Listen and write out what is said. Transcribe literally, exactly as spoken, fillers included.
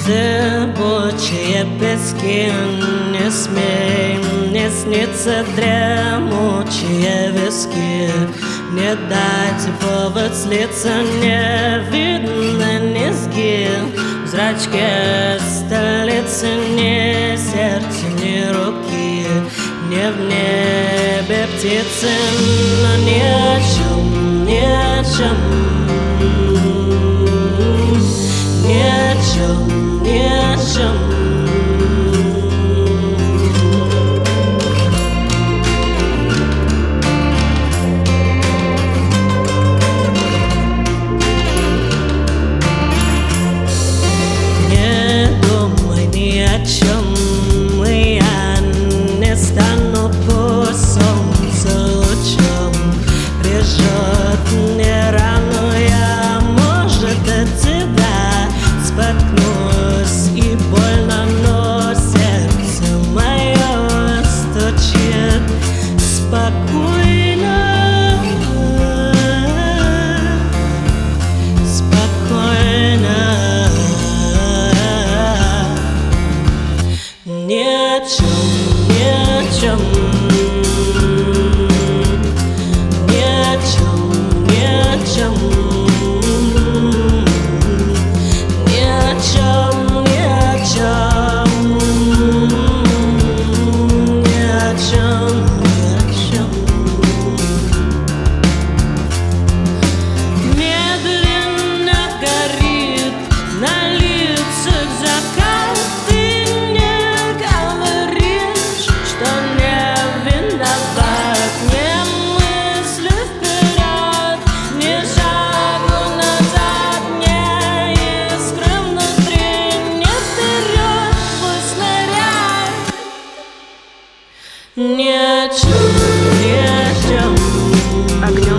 Зыбучие пески, не смей мне снится дремучие виски. Не дайте повод слиться, не видно низги. В зрачке столицы ни сердца, ни руки. Не в небе птицы, но ни о чем, ни о чем, ни о чем, ни о чем. Не думай ни о чем, и я не стану, пусть солнце лучом прижжет мне рану. Я, может, от тебя споткнусь и больно, но сердце мое стучит спокойно, спокойно. Ни о чем, ни о чем, ни о чем, ни о чем, ни о чем, ни о чем, ни о чем, ни о чем. Медленно горит на лицах закат. Ты не говоришь, что не виноват. Не мысли вперед, ни шагу назад, не искры внутри, не вперед, пусть ныряй. Ни о чем, ни о чем. Огнем